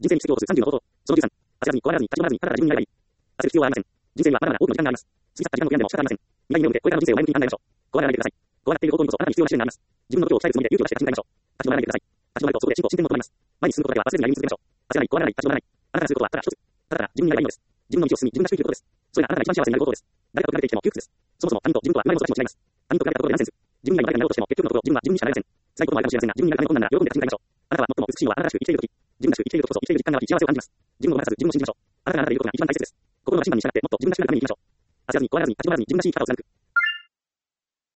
人生に必要とする30のこと。その13、焦らずに怖がらずに立ち止まらずにただただ自分になればいい。焦る必要はありません。人生にはまだまだ多くの時間があります。過ぎ去った時間の悔やんでも仕方ありません。未来に目を向け、これからの人生を前向きに考えましょう。怖がらないでください。怖がっていることにこそあなたに必要な試練があります。自分の度胸を鍛えるつもりで勇気を出して立ち向かいましょう。立ち止まらないでください。立ち止まるとそこで進歩、進展も止まります。前に進むことだけは忘れずに歩み続けましょう。焦らない、怖がらない、立ち止まらない。あなたがすることはただ一つ。ただただ自分になればいいのです。自分の道を進み、自分らしく生きることです。それがあなたが一番幸せになることです。誰かと比べていても窮屈です。そもそも他人と自分とは生まれも育ちも違います。他人と比べたところでナンセンス。自分以外の誰かになろうとしても結局のところ自分は自分にしかなりません。辛いこともあるかもしれませんが、自分になるための困難なら喜んで立ち向かいましょう。あなたは最も美しいのはあなたらしく生きているとき。自分らしく生きているときこそ生きている実感が湧き幸せを感じます。自分をごまかさず自分を信じましょう。あなたがあなたでいることが一番大切です。心の真に従ってもっと自分らしくなるために生きましょう。焦らずに怖がらずに立ち止まらずに自分らしい生き方を貫く。